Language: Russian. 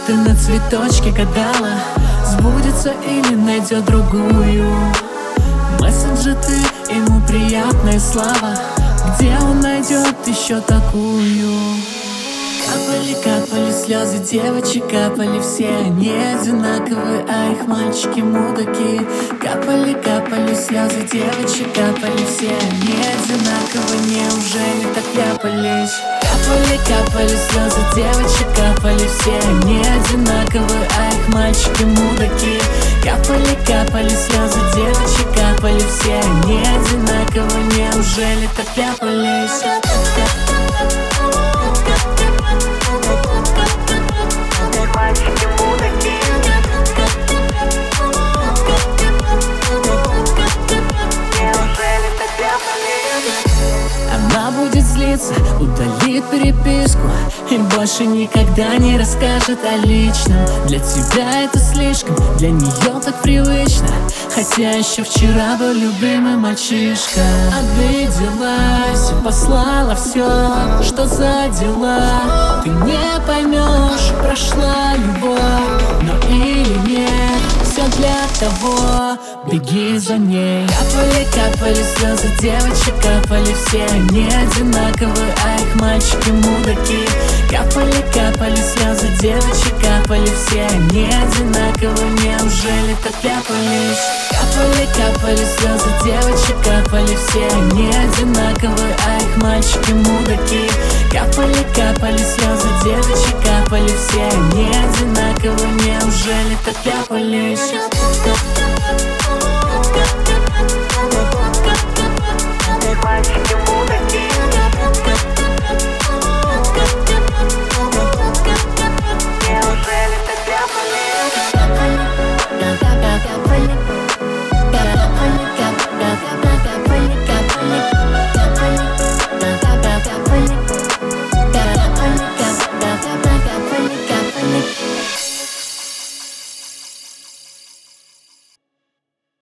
ты на цветочке гадала, сбудется или найдет другую. Месседжи ты, ему приятная слава, где он найдет еще такую? Капали, капали слезы девочек, капали все они одинаковые, а их мальчики мудаки. Капали, капали слезы девочек, капали все они одинаковые, неужели так ляпались? Капали, капали слезы девочек, капали все они одинаковые, а их мальчики мудаки. Капали, капали слезы девочек, капали все они одинаковые, неужели так ляпались? Она будет злиться, удалит переписку и больше никогда не расскажет о личном. Для тебя это слишком, для нее так привычно, хотя еще вчера был любимый мальчишка. Обиделась, послала все, что за дела. Ты не поймешь, прошла любовь, но или нет, все для того, беги за ней. Капали, капали слезы девочек, капали все они одинаковые, а их мальчики мудаки. Капали, капали слезы девочек, капали все они одинаковые, неужели так ляпались? Капали, капали слезы девочек, капали все они одинаковые, а их мальчики мудаки. Капали, капали слезы девочек, капали все они одинаковые, неужели так ляпались?